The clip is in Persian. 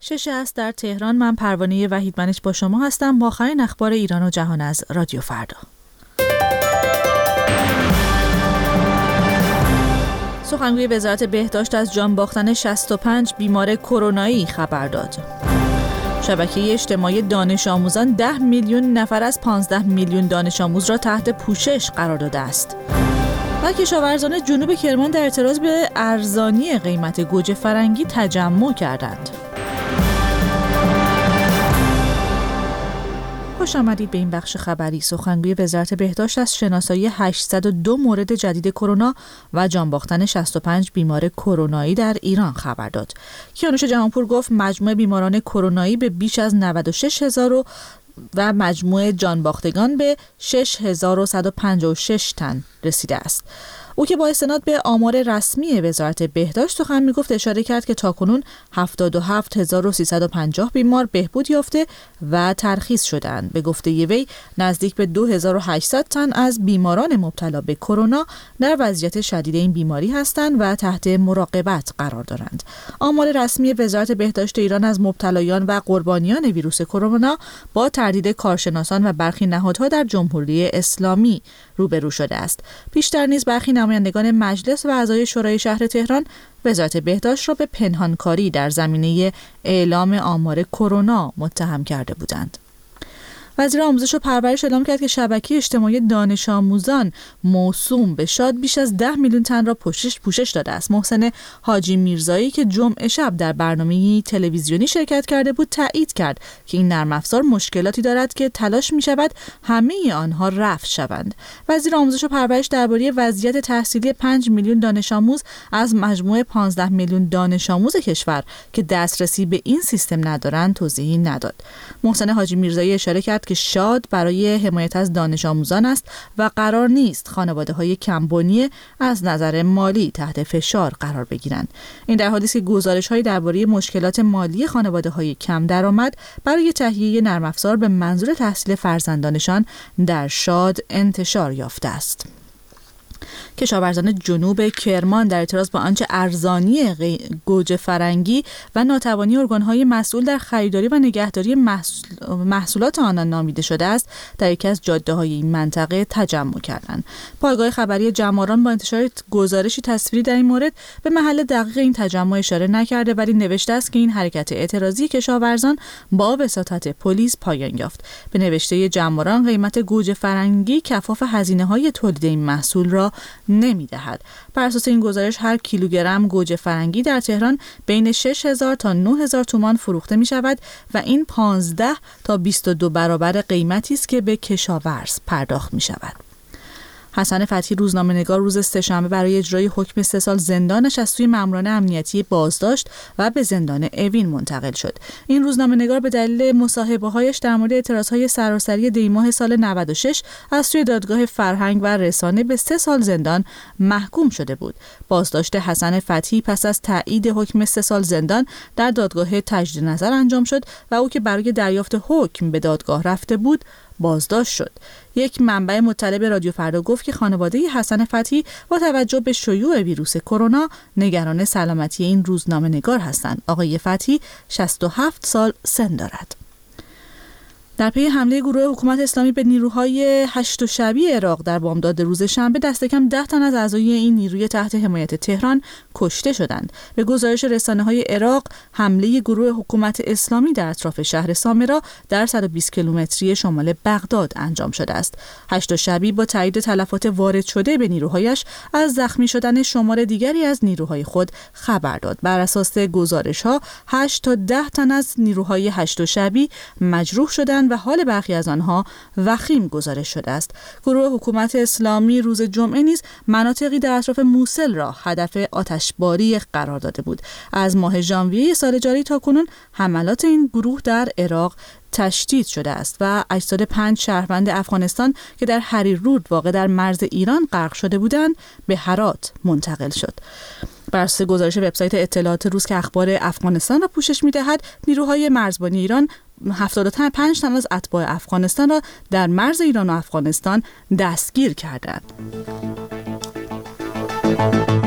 6 است در تهران. من پروانه وحیدمنش با شما هستم با آخرین اخبار ایران و جهان از رادیو فردا. سخنگوی وزارت بهداشت از جان باختن 65 بیمار کرونایی خبر داد. شبکه اجتماعی دانش آموزان 10 میلیون نفر از 15 میلیون دانش آموز را تحت پوشش قرار داده است. و کشاورزان جنوب کرمان در اعتراض به ارزانی قیمت گوجه فرنگی تجمع کردند. خوش آمدید به این بخش خبری. سخنگوی وزارت بهداشت از شناسایی 802 مورد جدید کرونا و جان باختن 65 بیمار کرونایی در ایران خبر داد. کیانوش جهانپور گفت مجموع بیماران کرونایی به بیش از 96,000 و مجموع جان باختگان به 6,156 تن رسیده است. او که با استناد به آمار رسمی وزارت بهداشت سخن میگفت اشاره کرد که تاکنون 77,350 بیمار بهبود یافته و ترخیص شدند. به گفته وی نزدیک به 2,800 تن از بیماران مبتلا به کرونا در وضعیت شدید این بیماری هستند و تحت مراقبت قرار دارند. آمار رسمی وزارت بهداشت ایران از مبتلایان و قربانیان ویروس کرونا با تردید کارشناسان و برخی نهادها در جمهوری اسلامی روبرو شده است. پیشتر نیز برخی نمایندگان مجلس و اعضای شورای شهر تهران وزارت بهداشت را به پنهانکاری در زمینه اعلام آمار کرونا متهم کرده بودند. وزیر آموزش و پرورش اعلام کرد که شبکه اجتماعی دانش آموزان موسوم به شاد بیش از 10 میلیون تن را پوشش داده است. محسن حاجی میرزایی که جمعه شب در برنامه تلویزیونی شرکت کرده بود تایید کرد که این نرم افزار مشکلاتی دارد که تلاش می شود همه آنها رفع شوند. وزیر آموزش و پرورش درباره وضعیت تحصیلی 5 میلیون دانش آموز از مجموع 15 میلیون دانش آموز کشور که دسترسی به این سیستم ندارند توضیحی نداد. محسن حاجی میرزایی اشاره کرد که شاد برای حمایت از دانش آموزان است و قرار نیست خانواده‌های کم‌بنیه از نظر مالی تحت فشار قرار بگیرند. این در حالی است که گزارش‌هایی درباره مشکلات مالی خانواده‌های کم درآمد برای تهیه نرم افزار به منظور تحصیل فرزندانشان در شاد انتشار یافته است. کشاورزان جنوب کرمان در اعتراض با آنچه ارزانی گوجه فرنگی و ناتوانی ارگان‌های مسئول در خریداری و نگهداری محصولات آنان نامیده شده است در یکی از جاده‌های این منطقه تجمع کردند. پایگاه خبری جماران با انتشار گزارشی تصویری در این مورد به محل دقیق این تجمع اشاره نکرده ولی نوشته است که این حرکت اعتراضی کشاورزان با وساطت پلیس پایان یافت. به نوشته جماران قیمت گوجه فرنگی کفاف هزینه‌های تولید این محصول را نمی‌دهد. بر اساس این گزارش هر کیلوگرم گوجه فرنگی در تهران بین 6,000 تا 9,000 تومان فروخته می‌شود و این 15 تا 22 برابر قیمتی است که به کشاورز پرداخت می‌شود. حسن فتحی روزنامه‌نگار روز سه‌شنبه برای اجرای حکم 3 سال زندانش از سوی ماموران امنیتی بازداشت و به زندان اوین منتقل شد. این روزنامه‌نگار به دلیل مصاحبه‌هایش در مورد اعتراضهای سراسری دی‌ماه سال 96 از سوی دادگاه فرهنگ و رسانه به 3 سال زندان محکوم شده بود. بازداشت حسن فتحی پس از تایید حکم 3 سال زندان در دادگاه تجدید نظر انجام شد و او که برای دریافت حکم به دادگاه رفته بود بازداشت شد. یک منبع مطلع به رادیو فردا گفت که خانواده حسن فتحی با توجه به شیوع ویروس کرونا نگران سلامتی این روزنامه‌نگار هستند. آقای فتحی 67 سال سن دارد. در پی حمله گروه حکومت اسلامی به نیروهای هشت شبی عراق در بامداد روز شنبه دست کم 10 تن از اعضای این نیروی تحت حمایت تهران کشته شدند. به گزارش رسانه‌های عراق حمله گروه حکومت اسلامی در اطراف شهر سامرا در 120 کیلومتری شمال بغداد انجام شده است. هشت شبی با تایید تلفات وارد شده به نیروهایش از زخمی شدن شمار دیگری از نیروهای خود خبر داد. بر اساس گزارش‌ها 8 تا 10 تن از نیروهای هشت شبی مجروح شدند و حال برخی از آنها وخیم گزارش شده است. گروه حکومت اسلامی روز جمعه نیز مناطقی در اطراف موصل را هدف آتشباری قرار داده بود. از ماه ژانویه سال جاری تا کنون حملات این گروه در عراق تشدید شده است و اجساد 5 شهروند افغانستان که در حریر رود واقع در مرز ایران غرق شده بودند به هرات منتقل شد. بر اساس گزارش وبسایت اطلاعات روز که اخبار افغانستان را پوشش می‌دهد، نیروهای مرزبانی ایران 75 تن از اتباع افغانستان را در مرز ایران و افغانستان دستگیر کردند.